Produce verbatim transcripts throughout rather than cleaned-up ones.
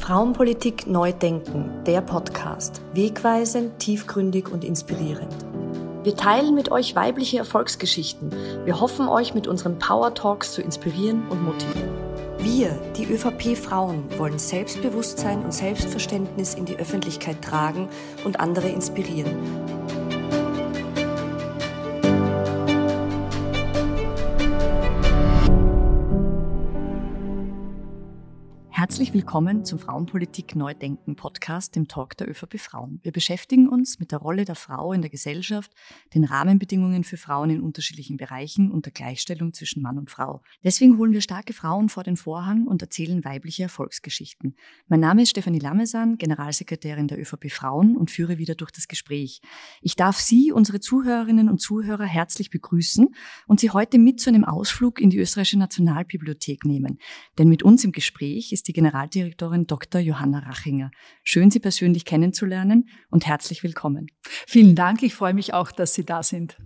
Frauenpolitik neu denken, der Podcast. Wegweisend, tiefgründig und inspirierend. Wir teilen mit euch weibliche Erfolgsgeschichten. Wir hoffen, euch mit unseren Power Talks zu inspirieren und motivieren. Wir, die ÖVP-Frauen, wollen Selbstbewusstsein und Selbstverständnis in die Öffentlichkeit tragen und andere inspirieren. Herzlich willkommen zum Frauenpolitik Neudenken Podcast, dem Talk der ÖVP Frauen. Wir beschäftigen uns mit der Rolle der Frau in der Gesellschaft, den Rahmenbedingungen für Frauen in unterschiedlichen Bereichen und der Gleichstellung zwischen Mann und Frau. Deswegen holen wir starke Frauen vor den Vorhang und erzählen weibliche Erfolgsgeschichten. Mein Name ist Stefanie Lamesan, Generalsekretärin der ÖVP Frauen und führe wieder durch das Gespräch. Ich darf Sie, unsere Zuhörerinnen und Zuhörer, herzlich begrüßen und Sie heute mit zu einem Ausflug in die Österreichische Nationalbibliothek nehmen. Denn mit uns im Gespräch ist die Generaldirektorin Doktor Johanna Rachinger. Schön, Sie persönlich kennenzulernen und herzlich willkommen. Vielen Dank, ich freue mich auch, dass Sie da sind.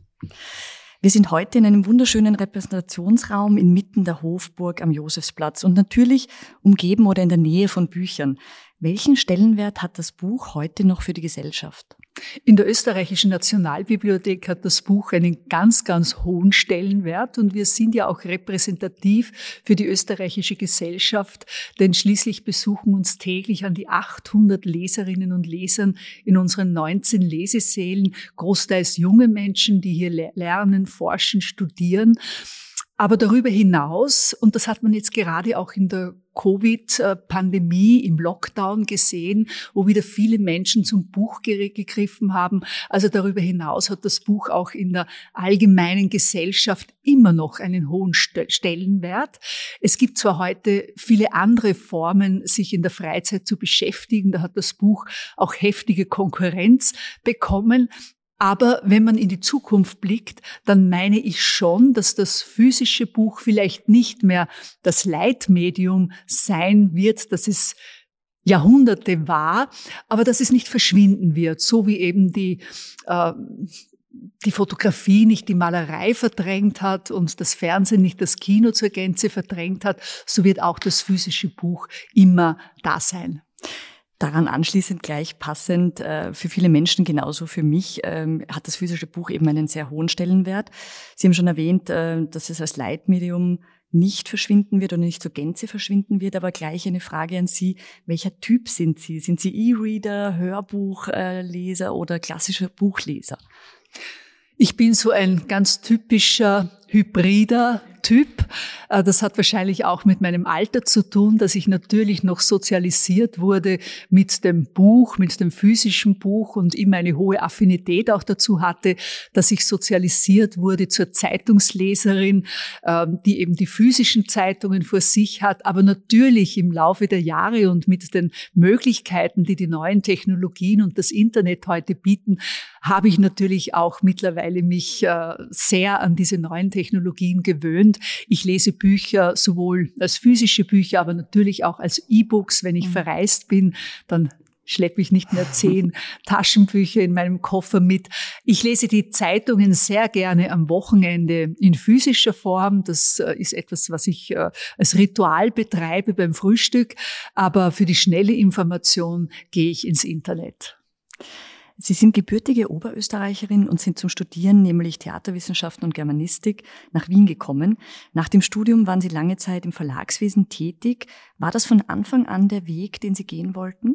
Wir sind heute in einem wunderschönen Repräsentationsraum inmitten der Hofburg am Josefsplatz und natürlich umgeben oder in der Nähe von Büchern. Welchen Stellenwert hat das Buch heute noch für die Gesellschaft? In der Österreichischen Nationalbibliothek hat das Buch einen ganz, ganz hohen Stellenwert und wir sind ja auch repräsentativ für die österreichische Gesellschaft, denn schließlich besuchen uns täglich an die achthundert Leserinnen und Lesern in unseren neunzehn Lesesälen, großteils junge Menschen, die hier lernen, forschen, studieren. Aber darüber hinaus, und das hat man jetzt gerade auch in der Covid-Pandemie, im Lockdown gesehen, wo wieder viele Menschen zum Buch gegriffen haben. Also darüber hinaus hat das Buch auch in der allgemeinen Gesellschaft immer noch einen hohen Stellenwert. Es gibt zwar heute viele andere Formen, sich in der Freizeit zu beschäftigen. Da hat das Buch auch heftige Konkurrenz bekommen. Aber wenn man in die Zukunft blickt, dann meine ich schon, dass das physische Buch vielleicht nicht mehr das Leitmedium sein wird, das es Jahrhunderte war, aber dass es nicht verschwinden wird, so wie eben die äh, die Fotografie nicht die Malerei verdrängt hat und das Fernsehen nicht das Kino zur Gänze verdrängt hat, so wird auch das physische Buch immer da sein. Daran anschließend gleich passend, äh, für viele Menschen, genauso für mich, ähm, hat das physische Buch eben einen sehr hohen Stellenwert. Sie haben schon erwähnt, äh, dass es als Leitmedium nicht verschwinden wird oder nicht zur Gänze verschwinden wird, aber gleich eine Frage an Sie. Welcher Typ sind Sie? Sind Sie E-Reader, Hörbuchleser oder klassischer Buchleser? Ich bin so ein ganz typischer hybrider Typ. Das hat wahrscheinlich auch mit meinem Alter zu tun, dass ich natürlich noch sozialisiert wurde mit dem Buch, mit dem physischen Buch und immer eine hohe Affinität auch dazu hatte, dass ich sozialisiert wurde zur Zeitungsleserin, die eben die physischen Zeitungen vor sich hat. Aber natürlich im Laufe der Jahre und mit den Möglichkeiten, die die neuen Technologien und das Internet heute bieten, habe ich natürlich auch mittlerweile mich sehr an diese neuen Technologien gewöhnt. Ich lese Bücher sowohl als physische Bücher, aber natürlich auch als E-Books. Wenn ich mhm. verreist bin, dann schleppe ich nicht mehr zehn Taschenbücher in meinem Koffer mit. Ich lese die Zeitungen sehr gerne am Wochenende in physischer Form. Das ist etwas, was ich als Ritual betreibe beim Frühstück. Aber für die schnelle Information gehe ich ins Internet. Sie sind gebürtige Oberösterreicherin und sind zum Studieren, nämlich Theaterwissenschaften und Germanistik, nach Wien gekommen. Nach dem Studium waren Sie lange Zeit im Verlagswesen tätig. War das von Anfang an der Weg, den Sie gehen wollten?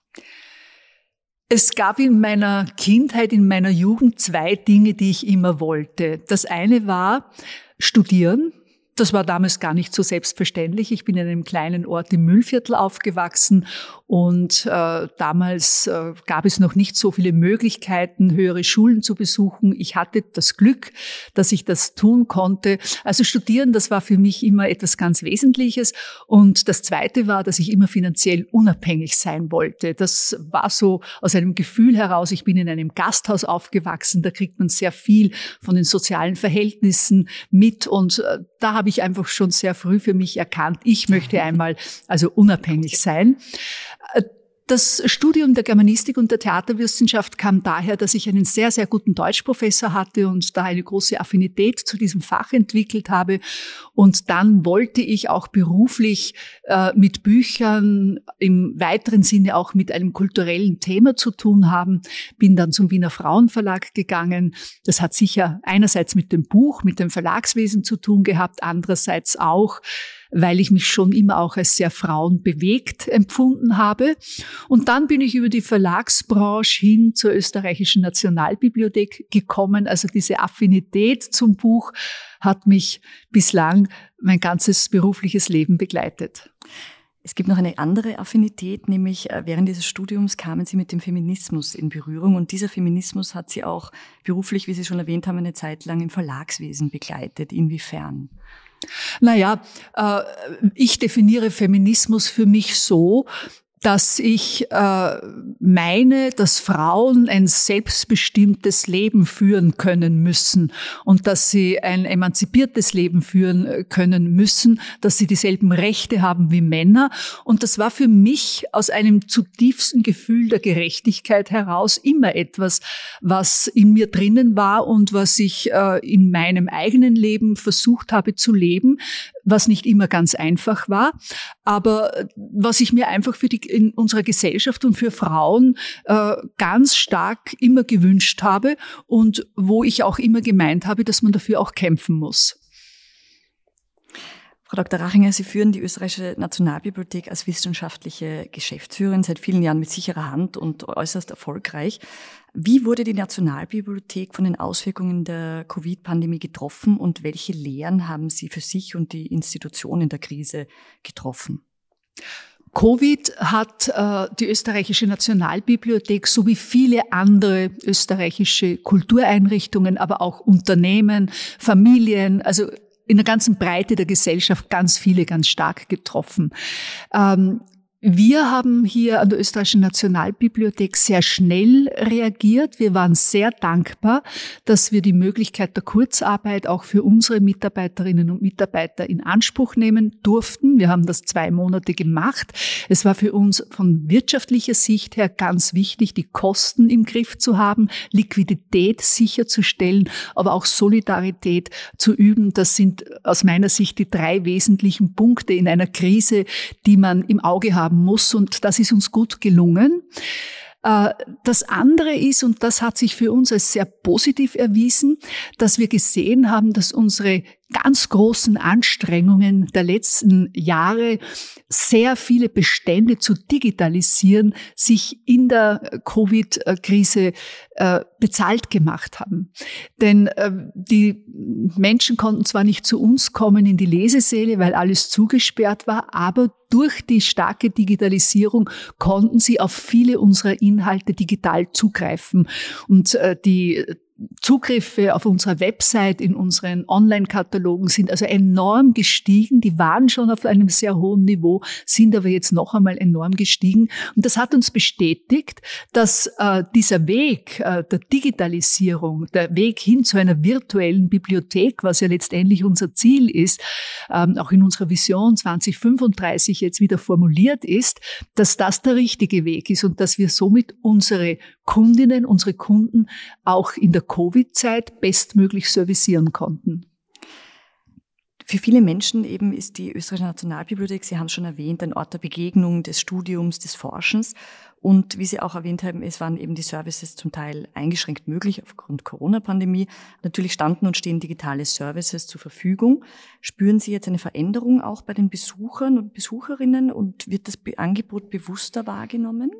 Es gab in meiner Kindheit, in meiner Jugend zwei Dinge, die ich immer wollte. Das eine war studieren. Das war damals gar nicht so selbstverständlich. Ich bin in einem kleinen Ort im Mühlviertel aufgewachsen und äh, damals äh, gab es noch nicht so viele Möglichkeiten, höhere Schulen zu besuchen. Ich hatte das Glück, dass ich das tun konnte. Also studieren, das war für mich immer etwas ganz Wesentliches. Und das Zweite war, dass ich immer finanziell unabhängig sein wollte. Das war so aus einem Gefühl heraus. Ich bin in einem Gasthaus aufgewachsen. Da kriegt man sehr viel von den sozialen Verhältnissen mit und äh, da habe ich einfach schon sehr früh für mich erkannt, ich möchte einmal also unabhängig sein. Das Studium der Germanistik und der Theaterwissenschaft kam daher, dass ich einen sehr, sehr guten Deutschprofessor hatte und da eine große Affinität zu diesem Fach entwickelt habe. Und dann wollte ich auch beruflich äh, mit Büchern im weiteren Sinne auch mit einem kulturellen Thema zu tun haben. Bin dann zum Wiener Frauenverlag gegangen. Das hat sicher einerseits mit dem Buch, mit dem Verlagswesen zu tun gehabt, andererseits auch, weil ich mich schon immer auch als sehr frauenbewegt empfunden habe. Und dann bin ich über die Verlagsbranche hin zur Österreichischen Nationalbibliothek gekommen. Also diese Affinität zum Buch hat mich bislang mein ganzes berufliches Leben begleitet. Es gibt noch eine andere Affinität, nämlich während dieses Studiums kamen Sie mit dem Feminismus in Berührung und dieser Feminismus hat Sie auch beruflich, wie Sie schon erwähnt haben, eine Zeit lang im Verlagswesen begleitet. Inwiefern? Naja, äh, ich definiere Feminismus für mich so, dass ich äh, meine, dass Frauen ein selbstbestimmtes Leben führen können müssen und dass sie ein emanzipiertes Leben führen können müssen, dass sie dieselben Rechte haben wie Männer. Und das war für mich aus einem zutiefsten Gefühl der Gerechtigkeit heraus immer etwas, was in mir drinnen war und was ich äh, in meinem eigenen Leben versucht habe zu leben, was nicht immer ganz einfach war, aber was ich mir einfach für die in unserer Gesellschaft und für Frauen äh, ganz stark immer gewünscht habe und wo ich auch immer gemeint habe, dass man dafür auch kämpfen muss. Frau Doktor Rachinger, Sie führen die Österreichische Nationalbibliothek als wissenschaftliche Geschäftsführerin seit vielen Jahren mit sicherer Hand und äußerst erfolgreich. Wie wurde die Nationalbibliothek von den Auswirkungen der Covid-Pandemie getroffen und welche Lehren haben Sie für sich und die Institution in der Krise getroffen? Covid hat äh, die Österreichische Nationalbibliothek sowie viele andere österreichische Kultureinrichtungen, aber auch Unternehmen, Familien, also in der ganzen Breite der Gesellschaft ganz viele ganz stark getroffen. Ähm, Wir haben hier an der Österreichischen Nationalbibliothek sehr schnell reagiert. Wir waren sehr dankbar, dass wir die Möglichkeit der Kurzarbeit auch für unsere Mitarbeiterinnen und Mitarbeiter in Anspruch nehmen durften. Wir haben das zwei Monate gemacht. Es war für uns von wirtschaftlicher Sicht her ganz wichtig, die Kosten im Griff zu haben, Liquidität sicherzustellen, aber auch Solidarität zu üben. Das sind aus meiner Sicht die drei wesentlichen Punkte in einer Krise, die man im Auge haben muss, und das ist uns gut gelungen. Das andere ist, und das hat sich für uns als sehr positiv erwiesen, dass wir gesehen haben, dass unsere ganz großen Anstrengungen der letzten Jahre, sehr viele Bestände zu digitalisieren, sich in der Covid-Krise äh, bezahlt gemacht haben. Denn äh, die Menschen konnten zwar nicht zu uns kommen in die Lesesäle, weil alles zugesperrt war, aber durch die starke Digitalisierung konnten sie auf viele unserer Inhalte digital zugreifen. Und äh, die Zugriffe auf unserer Website, in unseren Online-Katalogen sind also enorm gestiegen. Die waren schon auf einem sehr hohen Niveau, sind aber jetzt noch einmal enorm gestiegen. Und das hat uns bestätigt, dass äh, dieser Weg äh, der Digitalisierung, der Weg hin zu einer virtuellen Bibliothek, was ja letztendlich unser Ziel ist, ähm, auch in unserer Vision zwanzig fünfunddreißig jetzt wieder formuliert ist, dass das der richtige Weg ist und dass wir somit unsere Kundinnen, unsere Kunden auch in der Covid-Zeit bestmöglich servicieren konnten. Für viele Menschen eben ist die Österreichische Nationalbibliothek, Sie haben es schon erwähnt, ein Ort der Begegnung, des Studiums, des Forschens. Und wie Sie auch erwähnt haben, es waren eben die Services zum Teil eingeschränkt möglich aufgrund Corona-Pandemie. Natürlich standen und stehen digitale Services zur Verfügung. Spüren Sie jetzt eine Veränderung auch bei den Besuchern und Besucherinnen und wird das Angebot bewusster wahrgenommen?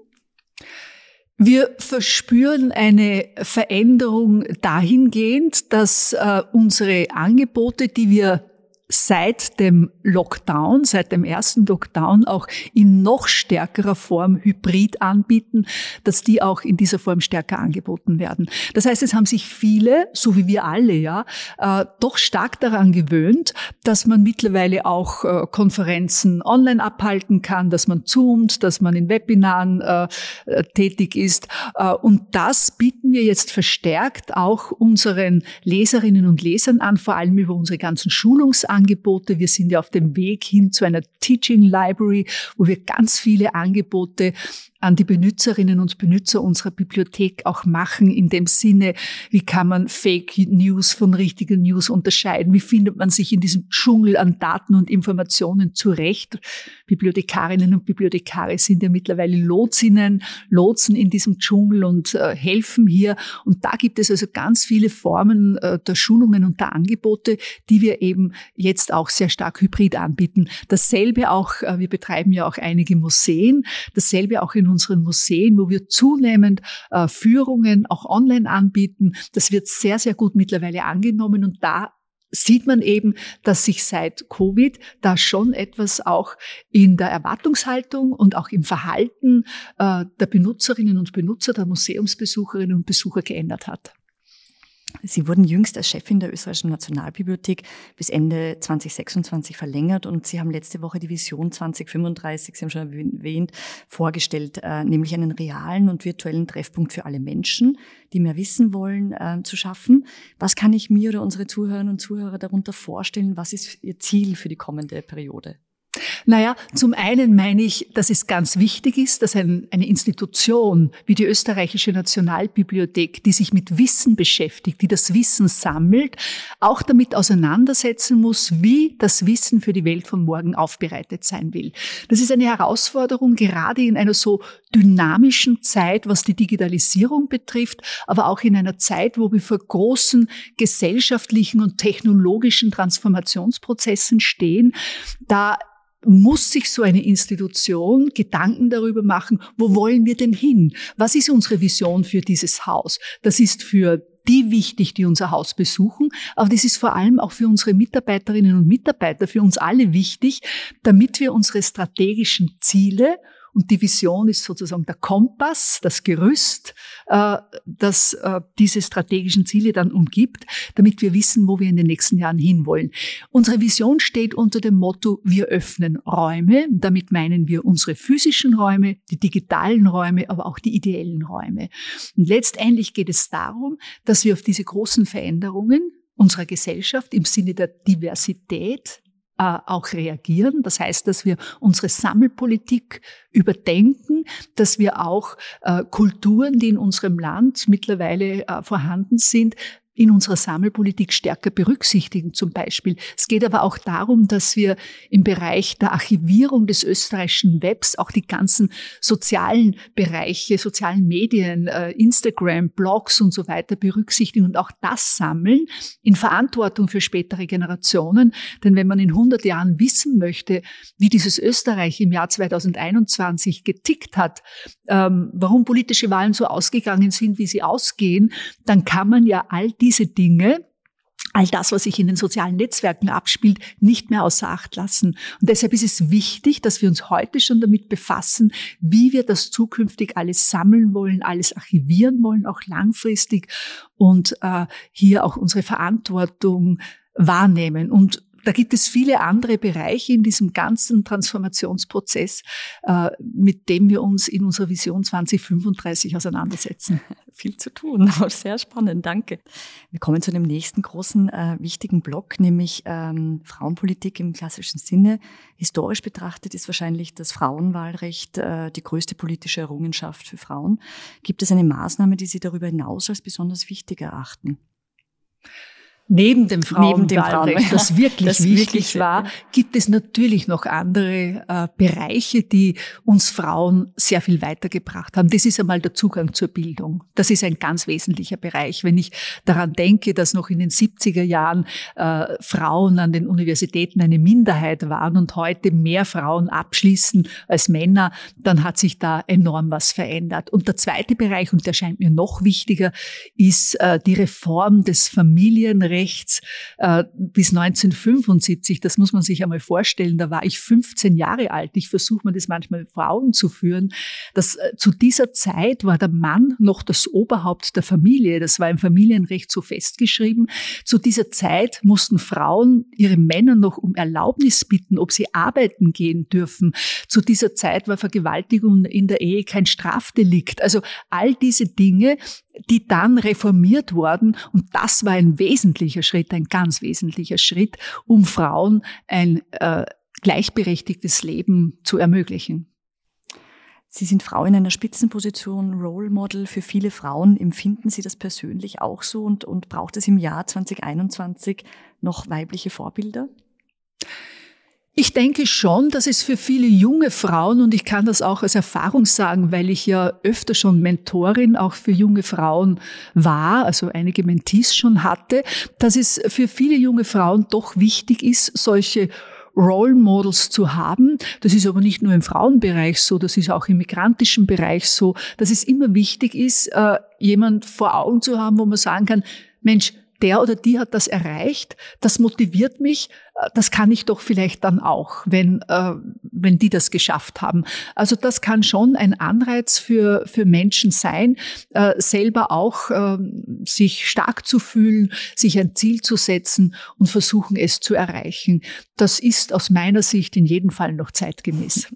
Wir verspüren eine Veränderung dahingehend, dass äh, unsere Angebote, die wir seit dem Lockdown, seit dem ersten Lockdown auch in noch stärkerer Form hybrid anbieten, dass die auch in dieser Form stärker angeboten werden. Das heißt, es haben sich viele, so wie wir alle, ja, äh, doch stark daran gewöhnt, dass man mittlerweile auch äh, Konferenzen online abhalten kann, dass man zoomt, dass man in Webinaren äh, tätig ist. Äh, und das bieten wir jetzt verstärkt auch unseren Leserinnen und Lesern an, vor allem über unsere ganzen Schulungsangebote. Angebote. Wir sind ja auf dem Weg hin zu einer Teaching Library, wo wir ganz viele Angebote an die Benutzerinnen und Benutzer unserer Bibliothek auch machen, in dem Sinne, wie kann man Fake News von richtigen News unterscheiden, wie findet man sich in diesem Dschungel an Daten und Informationen zurecht. Bibliothekarinnen und Bibliothekare sind ja mittlerweile Lotsinnen, Lotsen in diesem Dschungel und äh, helfen hier. Und da gibt es also ganz viele Formen äh, der Schulungen und der Angebote, die wir eben jetzt auch sehr stark hybrid anbieten. Dasselbe auch, äh, wir betreiben ja auch einige Museen, dasselbe auch in unseren Museen, wo wir zunehmend äh, Führungen auch online anbieten. Das wird sehr, sehr gut mittlerweile angenommen und da sieht man eben, dass sich seit Covid da schon etwas auch in der Erwartungshaltung und auch im Verhalten äh, der Benutzerinnen und Benutzer, der Museumsbesucherinnen und Besucher geändert hat. Sie wurden jüngst als Chefin der Österreichischen Nationalbibliothek bis Ende zwanzig sechsundzwanzig verlängert und Sie haben letzte Woche die Vision zwanzig fünfunddreißig, Sie haben schon erwähnt, vorgestellt, äh, nämlich einen realen und virtuellen Treffpunkt für alle Menschen, die mehr wissen wollen, äh, zu schaffen. Was kann ich mir oder unsere Zuhörerinnen und Zuhörer darunter vorstellen? Was ist Ihr Ziel für die kommende Periode? Naja, zum einen meine ich, dass es ganz wichtig ist, dass ein, eine Institution wie die Österreichische Nationalbibliothek, die sich mit Wissen beschäftigt, die das Wissen sammelt, auch damit auseinandersetzen muss, wie das Wissen für die Welt von morgen aufbereitet sein will. Das ist eine Herausforderung, gerade in einer so dynamischen Zeit, was die Digitalisierung betrifft, aber auch in einer Zeit, wo wir vor großen gesellschaftlichen und technologischen Transformationsprozessen stehen. Da muss sich so eine Institution Gedanken darüber machen, wo wollen wir denn hin? Was ist unsere Vision für dieses Haus? Das ist für die wichtig, die unser Haus besuchen, aber das ist vor allem auch für unsere Mitarbeiterinnen und Mitarbeiter, für uns alle wichtig, damit wir unsere strategischen Ziele, und die Vision ist sozusagen der Kompass, das Gerüst, äh, das äh, diese strategischen Ziele dann umgibt, damit wir wissen, wo wir in den nächsten Jahren hinwollen. Unsere Vision steht unter dem Motto, wir öffnen Räume. Damit meinen wir unsere physischen Räume, die digitalen Räume, aber auch die ideellen Räume. Und letztendlich geht es darum, dass wir auf diese großen Veränderungen unserer Gesellschaft im Sinne der Diversität auch reagieren. Das heißt, dass wir unsere Sammelpolitik überdenken, dass wir auch äh, Kulturen, die in unserem Land mittlerweile äh, vorhanden sind, in unserer Sammelpolitik stärker berücksichtigen zum Beispiel. Es geht aber auch darum, dass wir im Bereich der Archivierung des österreichischen Webs auch die ganzen sozialen Bereiche, sozialen Medien, äh, Instagram, Blogs und so weiter berücksichtigen und auch das sammeln in Verantwortung für spätere Generationen. Denn wenn man in hundert Jahren wissen möchte, wie dieses Österreich im Jahr zweitausendeinundzwanzig getickt hat, ähm, warum politische Wahlen so ausgegangen sind, wie sie ausgehen, dann kann man ja all die diese Dinge, all das, was sich in den sozialen Netzwerken abspielt, nicht mehr außer Acht lassen. Und deshalb ist es wichtig, dass wir uns heute schon damit befassen, wie wir das zukünftig alles sammeln wollen, alles archivieren wollen, auch langfristig und äh, hier auch unsere Verantwortung wahrnehmen. Und da gibt es viele andere Bereiche in diesem ganzen Transformationsprozess, äh, mit dem wir uns in unserer Vision zwanzig fünfunddreißig auseinandersetzen. Viel zu tun, sehr spannend, danke. Wir kommen zu dem nächsten großen äh, wichtigen Block, nämlich ähm, Frauenpolitik im klassischen Sinne. Historisch betrachtet ist wahrscheinlich das Frauenwahlrecht äh, die größte politische Errungenschaft für Frauen. Gibt es eine Maßnahme, die Sie darüber hinaus als besonders wichtig erachten? Neben dem Frauenwahlrecht, Frauen, das wirklich das wichtig wirklich, war, gibt es natürlich noch andere äh, Bereiche, die uns Frauen sehr viel weitergebracht haben. Das ist einmal der Zugang zur Bildung. Das ist ein ganz wesentlicher Bereich. Wenn ich daran denke, dass noch in den siebziger Jahren äh, Frauen an den Universitäten eine Minderheit waren und heute mehr Frauen abschließen als Männer, dann hat sich da enorm was verändert. Und der zweite Bereich, und der scheint mir noch wichtiger, ist äh, die Reform des Familienrechts. Rechts, äh, bis neunzehnhundertfünfundsiebzig, das muss man sich einmal vorstellen, da war ich fünfzehn Jahre alt. Ich versuche mir das manchmal vor Augen zu führen. Dass, äh, zu dieser Zeit war der Mann noch das Oberhaupt der Familie. Das war im Familienrecht so festgeschrieben. Zu dieser Zeit mussten Frauen ihre Männer noch um Erlaubnis bitten, ob sie arbeiten gehen dürfen. Zu dieser Zeit war Vergewaltigung in der Ehe kein Strafdelikt. Also all diese Dinge, die dann reformiert wurden. Und das war ein wesentlicher Schritt, ein ganz wesentlicher Schritt, um Frauen ein äh, gleichberechtigtes Leben zu ermöglichen. Sie sind Frau in einer Spitzenposition, Role Model für viele Frauen. Empfinden Sie das persönlich auch so und, und braucht es im Jahr zwanzig einundzwanzig noch weibliche Vorbilder? Ich denke schon, dass es für viele junge Frauen, und ich kann das auch als Erfahrung sagen, weil ich ja öfter schon Mentorin auch für junge Frauen war, also einige Mentees schon hatte, dass es für viele junge Frauen doch wichtig ist, solche Role Models zu haben. Das ist aber nicht nur im Frauenbereich so, das ist auch im migrantischen Bereich so, dass es immer wichtig ist, jemand vor Augen zu haben, wo man sagen kann, Mensch, der oder die hat das erreicht, das motiviert mich, das kann ich doch vielleicht dann auch, wenn äh, wenn die das geschafft haben. Also das kann schon ein Anreiz für für Menschen sein, äh, selber auch äh, sich stark zu fühlen, sich ein Ziel zu setzen und versuchen, es zu erreichen. Das ist aus meiner Sicht in jedem Fall noch zeitgemäß.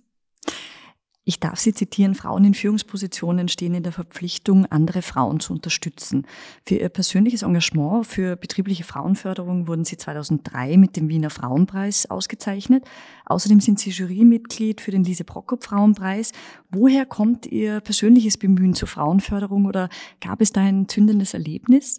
Ich darf Sie zitieren, Frauen in Führungspositionen stehen in der Verpflichtung, andere Frauen zu unterstützen. Für Ihr persönliches Engagement für betriebliche Frauenförderung wurden Sie zweitausenddrei mit dem Wiener Frauenpreis ausgezeichnet. Außerdem sind Sie Jurymitglied für den Lise-Prokop-Frauenpreis. Woher kommt Ihr persönliches Bemühen zur Frauenförderung oder gab es da ein zündendes Erlebnis?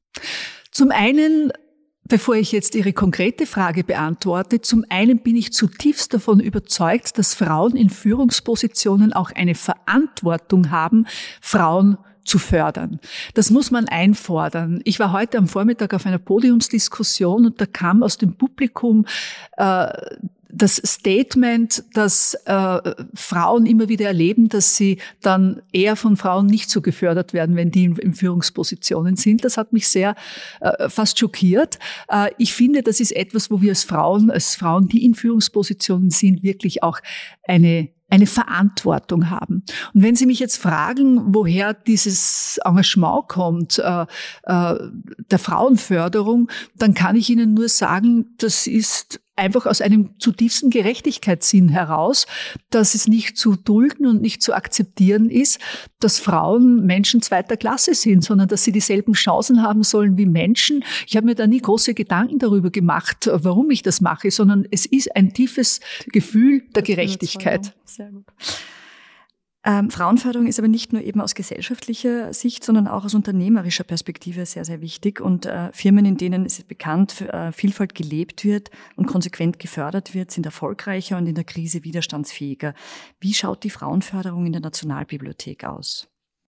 Zum einen, bevor ich jetzt Ihre konkrete Frage beantworte, zum einen bin ich zutiefst davon überzeugt, dass Frauen in Führungspositionen auch eine Verantwortung haben, Frauen zu fördern. Das muss man einfordern. Ich war heute am Vormittag auf einer Podiumsdiskussion und da kam aus dem Publikum äh, das Statement, dass äh, Frauen immer wieder erleben, dass sie dann eher von Frauen nicht so gefördert werden, wenn die in, in Führungspositionen sind. Das hat mich sehr äh, fast schockiert. Äh, ich finde, das ist etwas, wo wir als Frauen, als Frauen, die in Führungspositionen sind, wirklich auch eine eine Verantwortung haben. Und wenn Sie mich jetzt fragen, woher dieses Engagement kommt, äh, äh, der Frauenförderung, dann kann ich Ihnen nur sagen, das ist einfach aus einem zutiefsten Gerechtigkeitssinn heraus, dass es nicht zu dulden und nicht zu akzeptieren ist, dass Frauen Menschen zweiter Klasse sind, sondern dass sie dieselben Chancen haben sollen wie Menschen. Ich habe mir da nie große Gedanken darüber gemacht, warum ich das mache, sondern es ist ein tiefes Gefühl der Gerechtigkeit. Sehr gut. Ähm, Frauenförderung ist aber nicht nur eben aus gesellschaftlicher Sicht, sondern auch aus unternehmerischer Perspektive sehr, sehr wichtig. Und äh, Firmen, in denen es bekannt, äh, Vielfalt gelebt wird und konsequent gefördert wird, sind erfolgreicher und in der Krise widerstandsfähiger. Wie schaut die Frauenförderung in der Nationalbibliothek aus?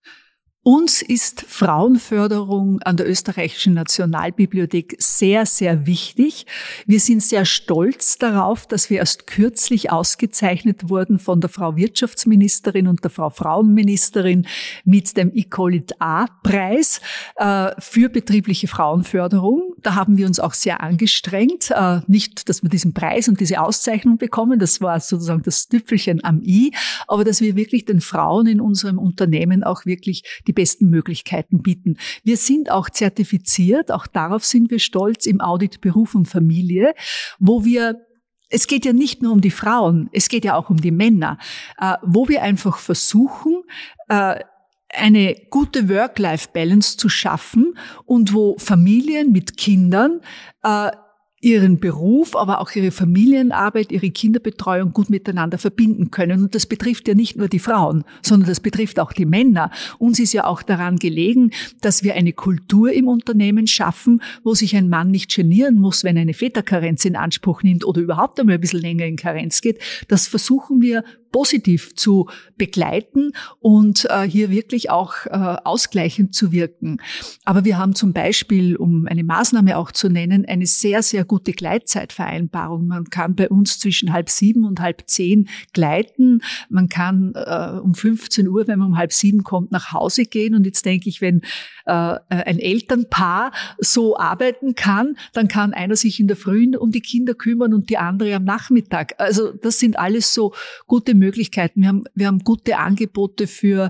Uns ist Frauenförderung an der Österreichischen Nationalbibliothek sehr, sehr wichtig. Wir sind sehr stolz darauf, dass wir erst kürzlich ausgezeichnet wurden von der Frau Wirtschaftsministerin und der Frau Frauenministerin mit dem ICOLIT-A-Preis äh, für betriebliche Frauenförderung. Da haben wir uns auch sehr angestrengt. Äh, nicht, dass wir diesen Preis und diese Auszeichnung bekommen, das war sozusagen das Tüpfelchen am I, aber dass wir wirklich den Frauen in unserem Unternehmen auch wirklich die besten Möglichkeiten bieten. Wir sind auch zertifiziert, auch darauf sind wir stolz, im Audit Beruf und Familie, wo wir es geht ja nicht nur um die Frauen, es geht ja auch um die Männer, äh, wo wir einfach versuchen, äh, eine gute Work-Life-Balance zu schaffen und wo Familien mit Kindern äh, ihren Beruf, aber auch ihre Familienarbeit, ihre Kinderbetreuung gut miteinander verbinden können. Und das betrifft ja nicht nur die Frauen, sondern das betrifft auch die Männer. Uns ist ja auch daran gelegen, dass wir eine Kultur im Unternehmen schaffen, wo sich ein Mann nicht genieren muss, wenn er eine Väterkarenz in Anspruch nimmt oder überhaupt einmal ein bisschen länger in Karenz geht. Das versuchen wir positiv zu begleiten und äh, hier wirklich auch äh, ausgleichend zu wirken. Aber wir haben zum Beispiel, um eine Maßnahme auch zu nennen, eine sehr, sehr gute Gleitzeitvereinbarung. Man kann bei uns zwischen halb sieben und halb zehn gleiten. Man kann äh, um fünfzehn Uhr, wenn man um halb sieben kommt, nach Hause gehen. Und jetzt denke ich, wenn äh, ein Elternpaar so arbeiten kann, dann kann einer sich in der Früh um die Kinder kümmern und die andere am Nachmittag. Also das sind alles so gute Möglichkeiten. Wir haben, wir haben gute Angebote für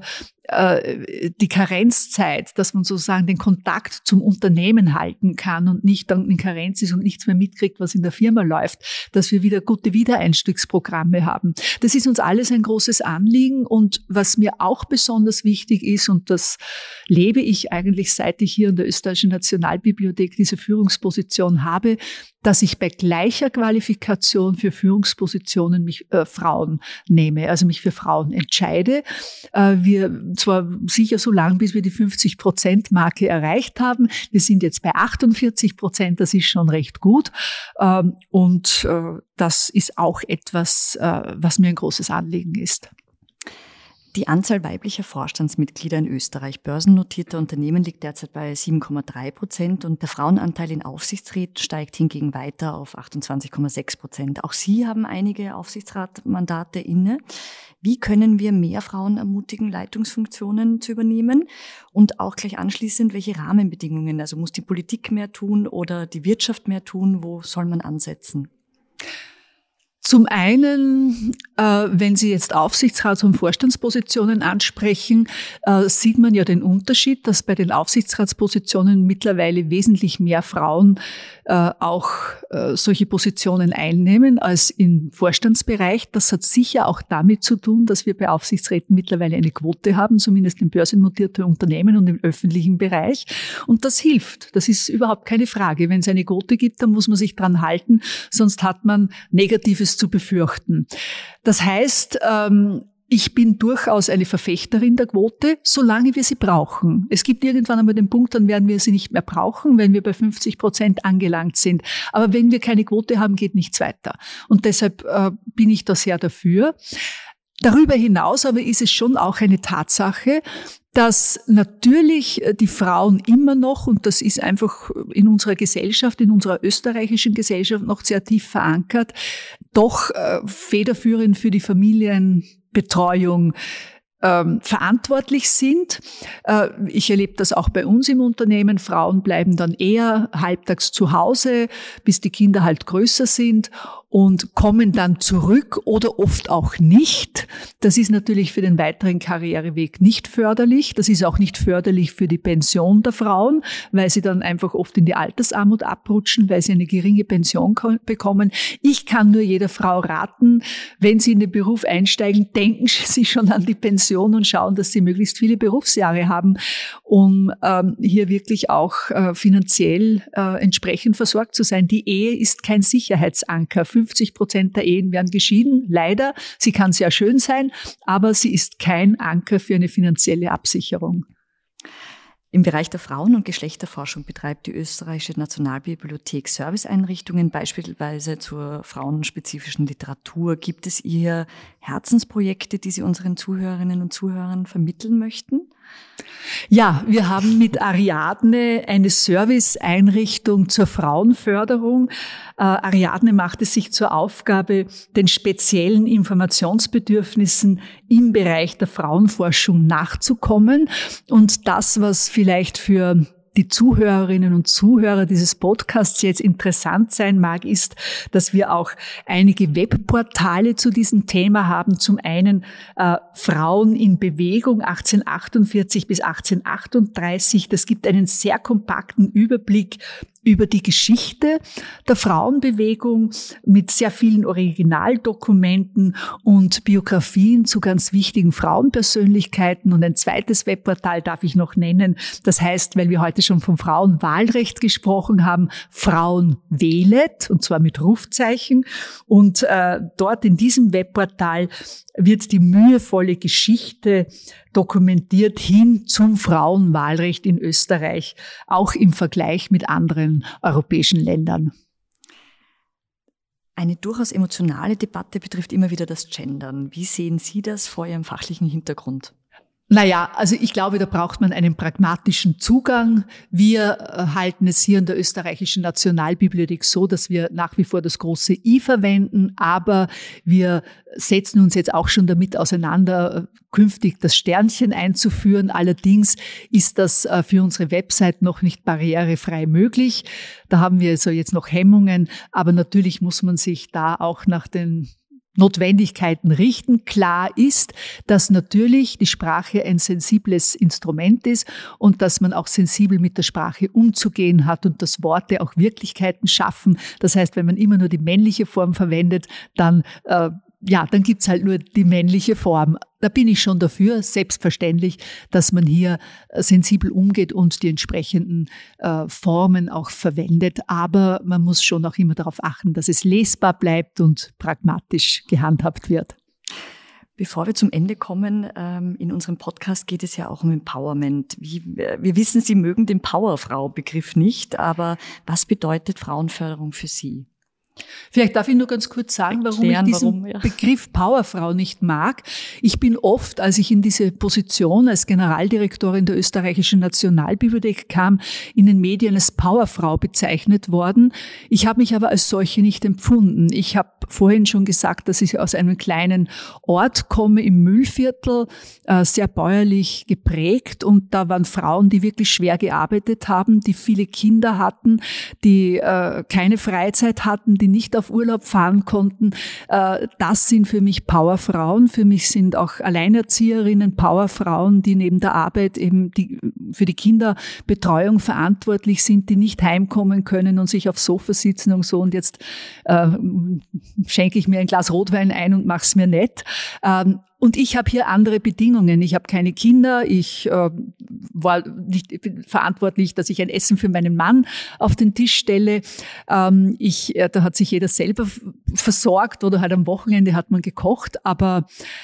äh, die Karenzzeit, dass man sozusagen den Kontakt zum Unternehmen halten kann und nicht dann in Karenz ist und nichts mehr mitkriegt, was in der Firma läuft, dass wir wieder gute Wiedereinstiegsprogramme haben. Das ist uns alles ein großes Anliegen und was mir auch besonders wichtig ist, und das lebe ich eigentlich, seit ich hier in der Österreichischen Nationalbibliothek diese Führungsposition habe, dass ich bei gleicher Qualifikation für Führungspositionen mich äh, Frauen nehme, also mich für Frauen entscheide. Äh, wir zwar sicher so lange, bis wir die fünfzig-Prozent-Marke erreicht haben. Wir sind jetzt bei achtundvierzig Prozent, das ist schon recht gut. Ähm, und äh, das ist auch etwas, äh, was mir ein großes Anliegen ist. Die Anzahl weiblicher Vorstandsmitglieder in Österreich börsennotierter Unternehmen liegt derzeit bei sieben Komma drei Prozent und der Frauenanteil in Aufsichtsräten steigt hingegen weiter auf achtundzwanzig Komma sechs Prozent. Auch Sie haben einige Aufsichtsratmandate inne. Wie können wir mehr Frauen ermutigen, Leitungsfunktionen zu übernehmen? Und auch gleich anschließend, welche Rahmenbedingungen? Also muss die Politik mehr tun oder die Wirtschaft mehr tun? Wo soll man ansetzen? Zum einen, äh, wenn Sie jetzt Aufsichtsrats- und Vorstandspositionen ansprechen, äh, sieht man ja den Unterschied, dass bei den Aufsichtsratspositionen mittlerweile wesentlich mehr Frauen äh, auch äh, solche Positionen einnehmen als im Vorstandsbereich. Das hat sicher auch damit zu tun, dass wir bei Aufsichtsräten mittlerweile eine Quote haben, zumindest in börsennotierten Unternehmen und im öffentlichen Bereich. Und das hilft. Das ist überhaupt keine Frage. Wenn es eine Quote gibt, dann muss man sich dran halten, sonst hat man Negatives zu befürchten. Das heißt, ähm, ich bin durchaus eine Verfechterin der Quote, solange wir sie brauchen. Es gibt irgendwann einmal den Punkt, dann werden wir sie nicht mehr brauchen, wenn wir bei fünfzig Prozent angelangt sind. Aber wenn wir keine Quote haben, geht nichts weiter. Und deshalb äh, bin ich da sehr dafür. Darüber hinaus aber ist es schon auch eine Tatsache, dass natürlich die Frauen immer noch, und das ist einfach in unserer Gesellschaft, in unserer österreichischen Gesellschaft noch sehr tief verankert, doch äh, federführend für die Familienbetreuung ähm, verantwortlich sind. Äh, ich erlebe das auch bei uns im Unternehmen. Frauen bleiben dann eher halbtags zu Hause, bis die Kinder halt größer sind und kommen dann zurück oder oft auch nicht. Das ist natürlich für den weiteren Karriereweg nicht förderlich. Das ist auch nicht förderlich für die Pension der Frauen, weil sie dann einfach oft in die Altersarmut abrutschen, weil sie eine geringe Pension bekommen. Ich kann nur jeder Frau raten, wenn sie in den Beruf einsteigen, denken sie schon an die Pension und schauen, dass sie möglichst viele Berufsjahre haben, um ähm, hier wirklich auch äh, finanziell äh, entsprechend versorgt zu sein. Die Ehe ist kein Sicherheitsanker. fünfzig Prozent der Ehen werden geschieden, leider. Sie kann sehr schön sein, aber sie ist kein Anker für eine finanzielle Absicherung. Im Bereich der Frauen- und Geschlechterforschung betreibt die Österreichische Nationalbibliothek Serviceeinrichtungen, beispielsweise zur frauenspezifischen Literatur. Gibt es hier Herzensprojekte, die Sie unseren Zuhörerinnen und Zuhörern vermitteln möchten? Ja, wir haben mit Ariadne eine Serviceeinrichtung zur Frauenförderung. Äh, Ariadne macht es sich zur Aufgabe, den speziellen Informationsbedürfnissen im Bereich der Frauenforschung nachzukommen. Und das, was vielleicht für die Zuhörerinnen und Zuhörer dieses Podcasts jetzt interessant sein mag, ist, dass wir auch einige Webportale zu diesem Thema haben. Zum einen äh, Frauen in Bewegung achtzehnhundertachtundvierzig bis achtzehnhundertachtunddreißig. Das gibt einen sehr kompakten Überblick über die Geschichte der Frauenbewegung mit sehr vielen Originaldokumenten und Biografien zu ganz wichtigen Frauenpersönlichkeiten. Und ein zweites Webportal darf ich noch nennen. Das heißt, weil wir heute schon vom Frauenwahlrecht gesprochen haben, Frauen wählet, und zwar mit Rufzeichen. Und äh, dort in diesem Webportal wird die mühevolle Geschichte dokumentiert hin zum Frauenwahlrecht in Österreich, auch im Vergleich mit anderen europäischen Ländern. Eine durchaus emotionale Debatte betrifft immer wieder das Gendern. Wie sehen Sie das vor Ihrem fachlichen Hintergrund? Naja, also ich glaube, da braucht man einen pragmatischen Zugang. Wir halten es hier in der Österreichischen Nationalbibliothek so, dass wir nach wie vor das große I verwenden, aber wir setzen uns jetzt auch schon damit auseinander, künftig das Sternchen einzuführen. Allerdings ist das für unsere Website noch nicht barrierefrei möglich. Da haben wir also jetzt noch Hemmungen, aber natürlich muss man sich da auch nach den Notwendigkeiten richten. Klar ist, dass natürlich die Sprache ein sensibles Instrument ist und dass man auch sensibel mit der Sprache umzugehen hat und dass Worte auch Wirklichkeiten schaffen. Das heißt, wenn man immer nur die männliche Form verwendet, dann äh, ja, dann gibt's halt nur die männliche Form. Da bin ich schon dafür, selbstverständlich, dass man hier sensibel umgeht und die entsprechenden äh, Formen auch verwendet. Aber man muss schon auch immer darauf achten, dass es lesbar bleibt und pragmatisch gehandhabt wird. Bevor wir zum Ende kommen, ähm, in unserem Podcast geht es ja auch um Empowerment. Wie, wir wissen, Sie mögen den Powerfrau-Begriff nicht, aber was bedeutet Frauenförderung für Sie? Vielleicht darf ich nur ganz kurz sagen, warum Erklären, ich diesen warum, ja. Begriff Powerfrau nicht mag. Ich bin oft, als ich in diese Position als Generaldirektorin der Österreichischen Nationalbibliothek kam, in den Medien als Powerfrau bezeichnet worden. Ich habe mich aber als solche nicht empfunden. Ich habe vorhin schon gesagt, dass ich aus einem kleinen Ort komme im Mühlviertel, äh, sehr bäuerlich geprägt, und da waren Frauen, die wirklich schwer gearbeitet haben, die viele Kinder hatten, die äh, keine Freizeit hatten, die nicht auf Urlaub fahren konnten. Das sind für mich Powerfrauen. Für mich sind auch Alleinerzieherinnen Powerfrauen, die neben der Arbeit eben die, für die Kinderbetreuung verantwortlich sind, die nicht heimkommen können und sich aufs Sofa sitzen und so, und jetzt äh, schenke ich mir ein Glas Rotwein ein und mach's mir nett. Ähm, Und ich habe hier andere Bedingungen. Ich habe keine Kinder. Ich äh, war nicht ich bin verantwortlich, dass ich ein Essen für meinen Mann auf den Tisch stelle. Ähm, ich, äh, da hat sich jeder selber versorgt, oder halt am Wochenende hat man gekocht. Aber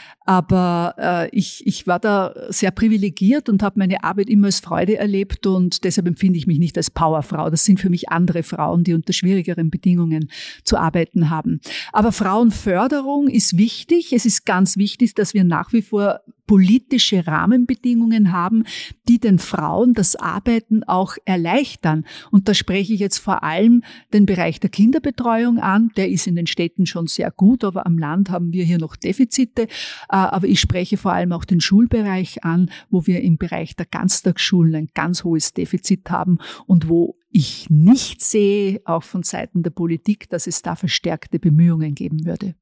Aber äh, ich, ich war da sehr privilegiert und habe meine Arbeit immer als Freude erlebt, und deshalb empfinde ich mich nicht als Powerfrau. Das sind für mich andere Frauen, die unter schwierigeren Bedingungen zu arbeiten haben. Aber Frauenförderung ist wichtig. Es ist ganz wichtig, dass wir nach wie vor politische Rahmenbedingungen haben, die den Frauen das Arbeiten auch erleichtern. Und da spreche ich jetzt vor allem den Bereich der Kinderbetreuung an. Der ist in den Städten schon sehr gut, aber am Land haben wir hier noch Defizite. Aber ich spreche vor allem auch den Schulbereich an, wo wir im Bereich der Ganztagsschulen ein ganz hohes Defizit haben und wo ich nicht sehe, auch von Seiten der Politik, dass es da verstärkte Bemühungen geben würde.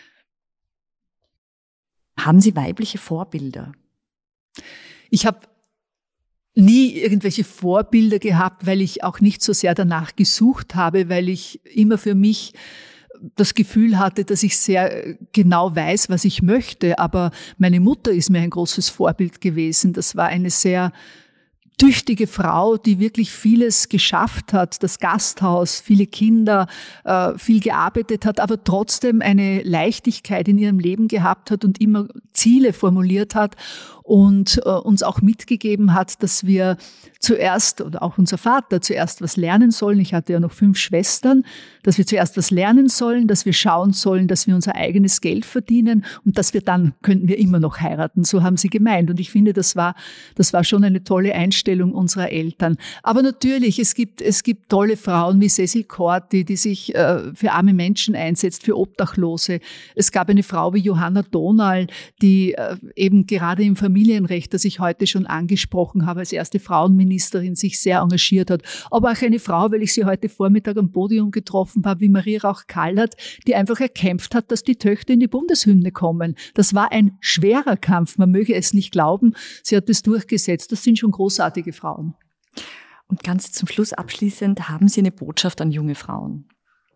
Haben Sie weibliche Vorbilder? Ich habe nie irgendwelche Vorbilder gehabt, weil ich auch nicht so sehr danach gesucht habe, weil ich immer für mich das Gefühl hatte, dass ich sehr genau weiß, was ich möchte. Aber meine Mutter ist mir ein großes Vorbild gewesen. Das war eine sehr tüchtige Frau, die wirklich vieles geschafft hat, das Gasthaus, viele Kinder, äh, viel gearbeitet hat, aber trotzdem eine Leichtigkeit in ihrem Leben gehabt hat und immer Ziele formuliert hat und äh, uns auch mitgegeben hat, dass wir zuerst, oder auch unser Vater, zuerst was lernen sollen. Ich hatte ja noch fünf Schwestern, dass wir zuerst was lernen sollen, dass wir schauen sollen, dass wir unser eigenes Geld verdienen, und dass wir dann könnten wir immer noch heiraten. So haben sie gemeint. Und ich finde, das war, das war schon eine tolle Einstellung unserer Eltern. Aber natürlich, es gibt, es gibt tolle Frauen wie Cecil Corti, die sich äh, für arme Menschen einsetzt, für Obdachlose. Es gab eine Frau wie Johanna Donal, die äh, eben gerade im Familienrecht, das ich heute schon angesprochen habe, als erste Frauenministerin sich sehr engagiert hat. Aber auch eine Frau, weil ich sie heute Vormittag am Podium getroffen habe, wie Marie Rauch-Kallert, die einfach erkämpft hat, dass die Töchter in die Bundeshymne kommen. Das war ein schwerer Kampf, man möge es nicht glauben. Sie hat es durchgesetzt. Das sind schon großartige Frauen. Und ganz zum Schluss abschließend, haben Sie eine Botschaft an junge Frauen?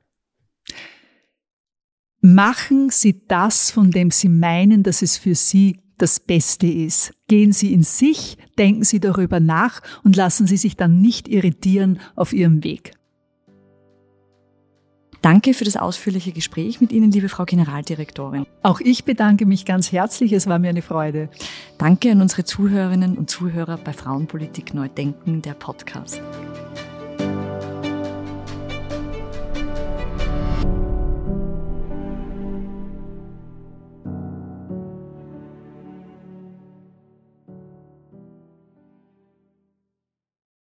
Machen Sie das, von dem Sie meinen, dass es für Sie das Beste ist. Gehen Sie in sich, denken Sie darüber nach und lassen Sie sich dann nicht irritieren auf Ihrem Weg. Danke für das ausführliche Gespräch mit Ihnen, liebe Frau Generaldirektorin. Auch ich bedanke mich ganz herzlich, es war mir eine Freude. Danke an unsere Zuhörerinnen und Zuhörer bei Frauenpolitik Neu Denken, der Podcast.